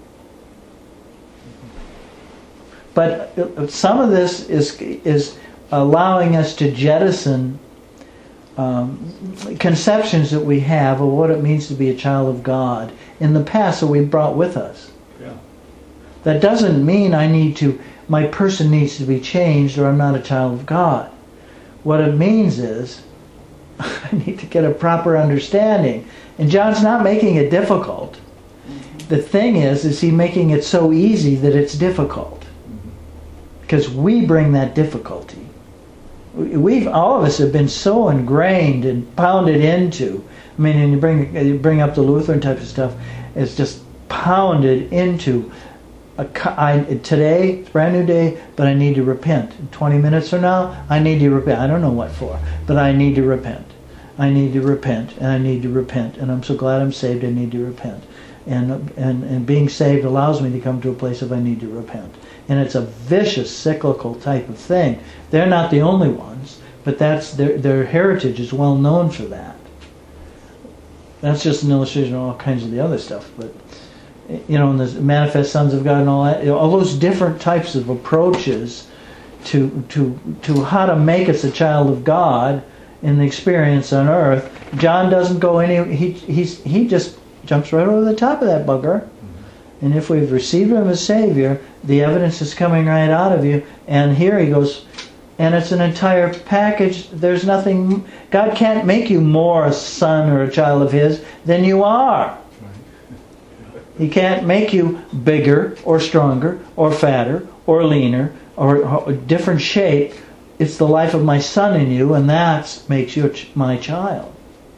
But some of this is is allowing us to jettison um, conceptions that we have of what it means to be a child of God in the past that we brought with us. Yeah. That doesn't mean I need to, my person needs to be changed or I'm not a child of God. What it means is I need to get a proper understanding. And John's not making it difficult. The thing is, is he making it so easy that it's difficult. Because we bring that difficulty. We've all of us have been so ingrained and pounded into. I mean, and you bring you bring up the Lutheran type of stuff. It's just pounded into a, I, today, it's a brand new day, but I need to repent. twenty minutes from now, I need to repent. I don't know what for, but I need to repent. I need to repent, and I need to repent. And I'm so glad I'm saved, I need to repent. And, and, and being saved allows me to come to a place of I need to repent. And it's a vicious, cyclical type of thing. They're not the only ones, but that's their, their heritage is well known for that. That's just an illustration of all kinds of the other stuff. But, you know, and the manifest sons of God and all that, you know, all those different types of approaches to, to, to how to make us a child of God in the experience on earth. John doesn't go any, he, he's, he just jumps right over the top of that bugger. And if we've received Him as Savior, the evidence is coming right out of you. And here he goes, and it's an entire package. There's nothing, God can't make you more a son or a child of His than you are. He can't make you bigger or stronger or fatter or leaner or a different shape. It's the life of my Son in you, and that makes you my child.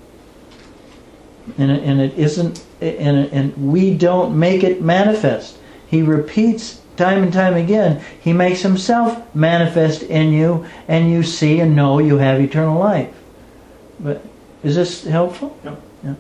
And it, and it isn't, and, and we don't make it manifest. He repeats time and time again. He makes Himself manifest in you, and you see and know you have eternal life. But is this helpful? Yep. Yeah.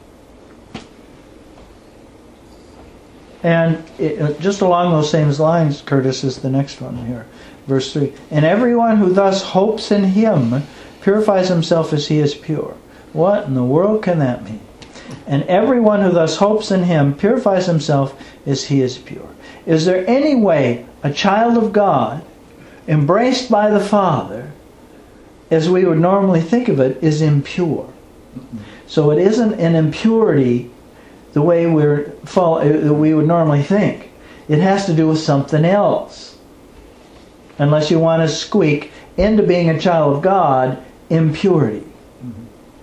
And it, just along those same lines, Curtis, is the next one here. Verse three. And everyone who thus hopes in Him purifies himself as he is pure. What in the world can that mean? And everyone who thus hopes in Him purifies himself as he is pure. Is there any way a child of God, embraced by the Father, as we would normally think of it, is impure? So it isn't an impurity the way we're fall, we would normally think. It has to do with something else. Unless you want to squeak into being a child of God, impurity. Mm-hmm.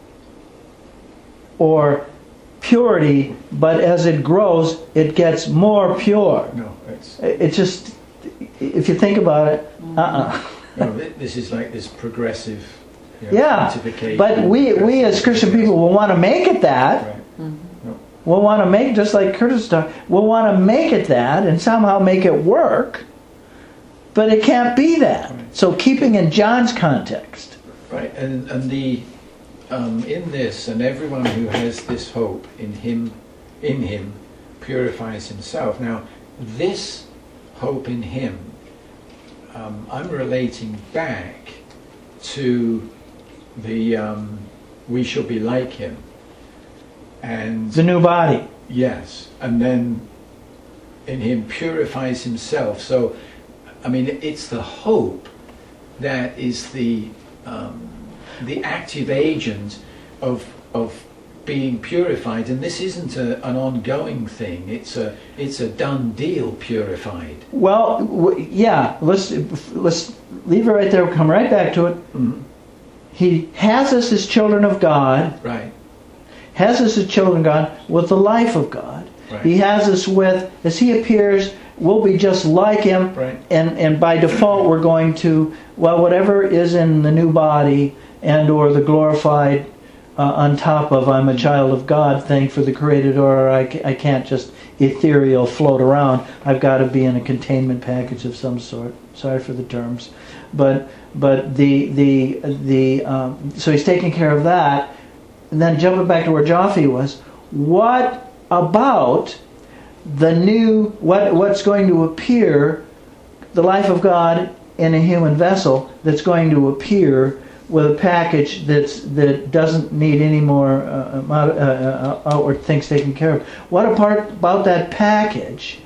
Or purity, but as it grows, it gets more pure. No, it's... It just, if you think about it, uh-uh. No, this is like this progressive, you know, yeah, sanctification. but we, we as Christian people will want to make it that. Right. Mm-hmm. No. We'll want to make, just like Curtis talked, we'll want to make it that and somehow make it work, but it can't be that. Right. So keeping in John's context. Right, and, and the... Um, in this, and everyone who has this hope in him, in him, purifies himself. Now, this hope in Him, um, I'm relating back to the um, we shall be like Him, and The new body. yes, and then in Him purifies Himself. So, I mean, it's the hope that is the um, the active agent of of being purified, and this isn't a, an ongoing thing. It's a it's a done deal. Purified. Well, w- yeah. Let's let's leave it right there. Come right back to it. Mm-hmm. He has us as children of God. Right. Has us as children of God with the life of God. Right. He has us with, as He appears, we'll be just like Him. Right. And and by default, we're going to, well, whatever is in the new body and or the glorified uh, on top of I'm a child of God thing for the created order. I, ca- I can't just ethereal float around. I've got to be in a containment package of some sort. Sorry for the terms, but but the the the um, so He's taking care of that. And then jumping back to where Jaffe was, what about the new what what's going to appear, the life of God in a human vessel that's going to appear with a package that's that doesn't need any more uh, uh, uh, outward things taken care of? What apart about that package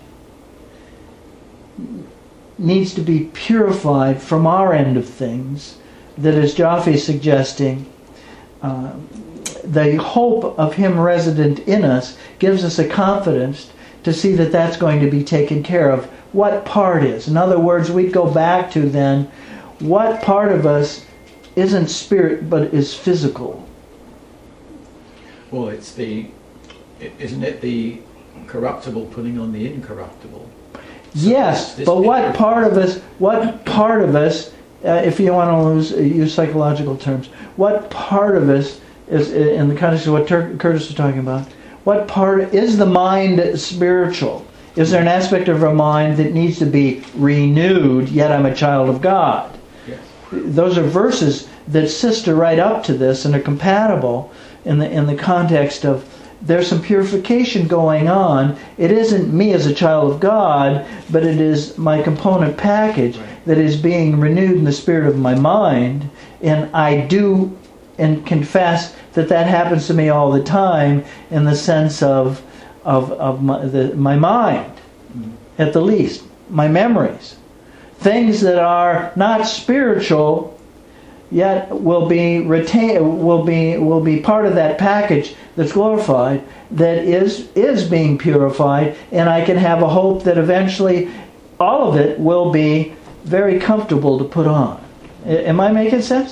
needs to be purified from our end of things? That, as Jaffe is suggesting, uh, the hope of Him resident in us gives us a confidence to see that that's going to be taken care of. What part is? In other words, we'd go back to then, what part of us isn't spirit but is physical? Well, it's the, isn't it the corruptible putting on the incorruptible? So Yes, this- this but what picture- part of us, what part of us, uh, if you want to lose, use psychological terms, what part of us is, in the context of what Tur- Curtis was talking about, what part, is the mind spiritual? Is there an aspect of our mind that needs to be renewed, yet I'm a child of God? Yes. Those are verses that sister right up to this and are compatible in the in the context of there's some purification going on. It isn't me as a child of God, but it is my component package Right. that is being renewed in the spirit of my mind, and I do and confess that that happens to me all the time in the sense of of of my, the, my mind, Mhm. at the least, my memories, things that are not spiritual, yet will be retain will be will be part of that package that's glorified, that is is being purified, and I can have a hope that eventually all of it will be very comfortable to put on. A- Am I making sense?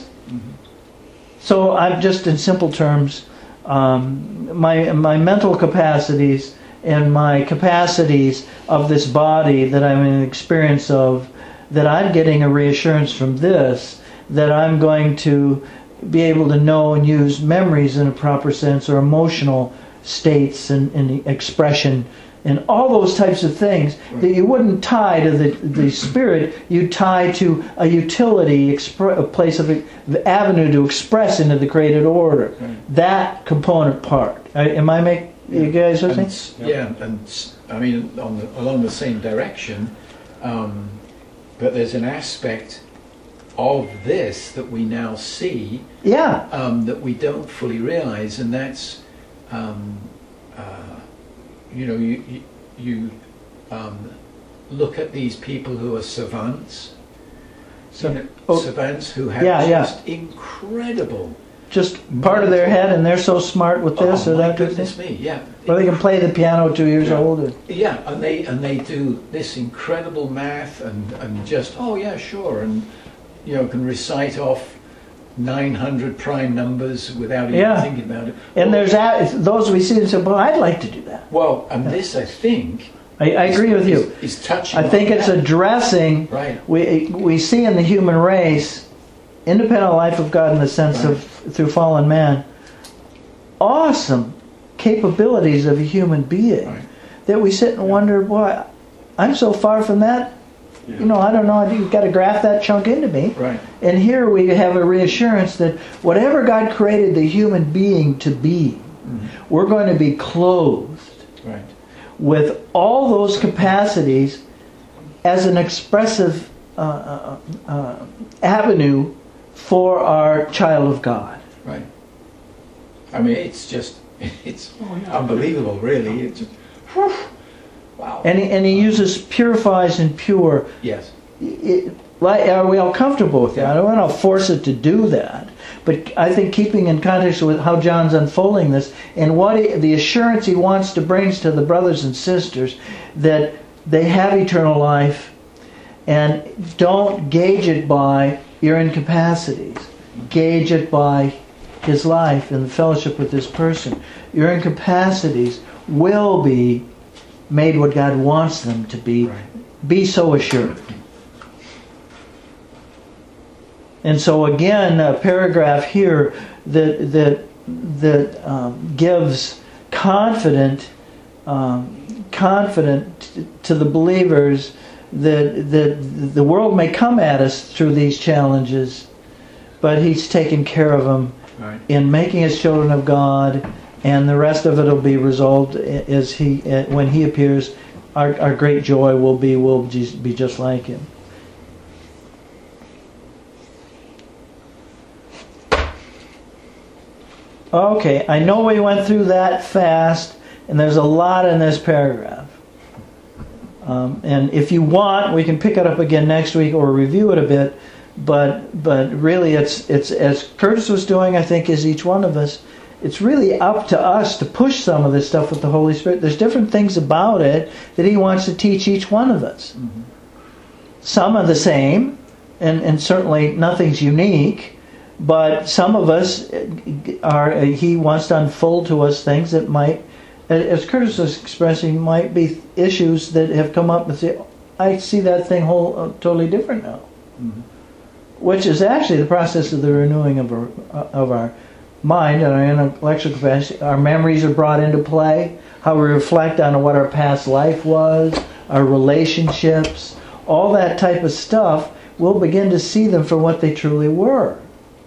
So I'm just in simple terms, um, my my mental capacities and my capacities of this body that I'm in experience of, that I'm getting a reassurance from this, that I'm going to be able to know and use memories in a proper sense, or emotional states and, and expression and all those types of things that you wouldn't tie to the, the spirit, you tie to a utility, expre- a place of the avenue to express into the created order. Right. That component part. I, am I make you guys And, listening? s- yeah, and s- I mean on the, along the same direction, um, but there's an aspect of this that we now see Yeah. um, that we don't fully realize, and that's um, uh, you know you you, you um, look at these people who are savants, So- you know, oh, savants who have yeah, yeah. just incredible. Just part of their head, and they're so smart with this oh or my that. goodness me, yeah. Well, they can play the piano two years Yeah. old. Or, Yeah, and they and they do this incredible math and, and just oh yeah sure and you know can recite off nine hundred prime numbers without even Yeah. thinking about it. and well, there's a- those we see and say, "Well, I'd like to do that." well, and this I think I, I agree with you. is, is touching. I think on it's that. addressing. right. We we see in the human race, independent life of God in the sense of through fallen man, awesome capabilities of a human being Right. that we sit and wonder, boy, I'm so far from that. Yeah. You know, I don't know. You've got to graft that chunk into me. Right. And here we have a reassurance that whatever God created the human being to be, Mhm. we're going to be clothed Right. with all those capacities as an expressive uh, uh, uh, avenue for our child of God. Right. I mean, it's just it's Oh, yeah. unbelievable, really. It's whew, wow. And he, and he uses purifies and pure. yes. It, like, are we all comfortable with that? I don't want to force it to do that. But I think keeping in context with how John's unfolding this and what he, the assurance he wants to bring to the brothers and sisters that they have eternal life, and don't gauge it by your incapacities. Gauge it by his life and the fellowship with this person. Your incapacities will be made what God wants them to be. Right. Be so assured. And so again, a paragraph here that that that um, gives confident, um, confident t- to the believers that that the world may come at us through these challenges, but He's taken care of them Right. in making us children of God, and the rest of it will be resolved as He when He appears. Our our great joy will be will be just like Him. Okay, I know we went through that fast, and there's a lot in this paragraph. Um, and if you want, we can pick it up again next week or review it a bit. But but really, it's it's as Curtis was doing, I think, as each one of us. It's really up to us to push some of this stuff with the Holy Spirit. There's different things about it that He wants to teach each one of us. Mm-hmm. Some are the same, and, and certainly nothing's unique. But some of us are, He wants to unfold to us things that might, as Curtis was expressing, might be issues that have come up and say, I see that thing whole uh, totally different now. Mm-hmm. Which is actually the process of the renewing of our, of our mind and our intellectual capacity, our memories are brought into play, how we reflect on what our past life was, our relationships, all that type of stuff, we'll begin to see them for what they truly were.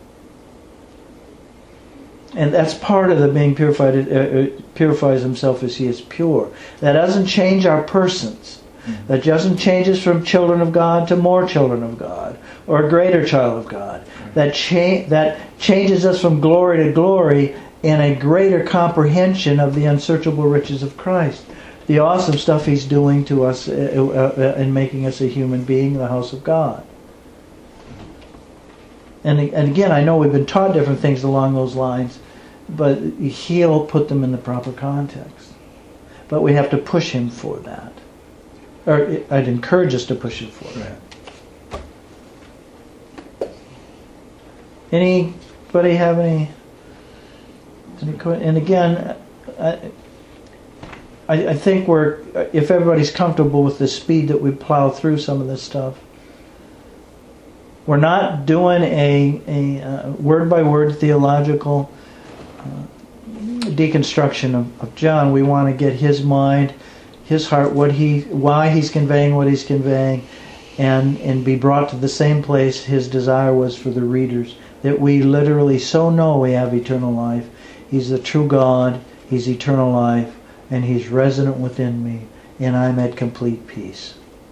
And that's part of the being purified. It, it purifies himself as he is pure. That doesn't change our persons. That doesn't change us from children of God to more children of God, or a greater child of God. That cha- that changes us from glory to glory in a greater comprehension of the unsearchable riches of Christ. The awesome stuff he's doing to us uh, uh, in making us a human being in the house of God. And, and again, I know we've been taught different things along those lines, but he'll put them in the proper context. But we have to push him for that. Or I'd encourage us to push him for that. Anybody have any? any and again, I, I think we're, if everybody's comfortable with the speed that we plow through some of this stuff, we're not doing a, a uh, word-by-word theological uh, deconstruction of, of John. We want to get his mind, his heart, what he, why he's conveying what he's conveying, and and be brought to the same place his desire was for the readers, that we literally so know we have eternal life. He's the true God, he's eternal life, and he's resident within me, and I'm at complete peace.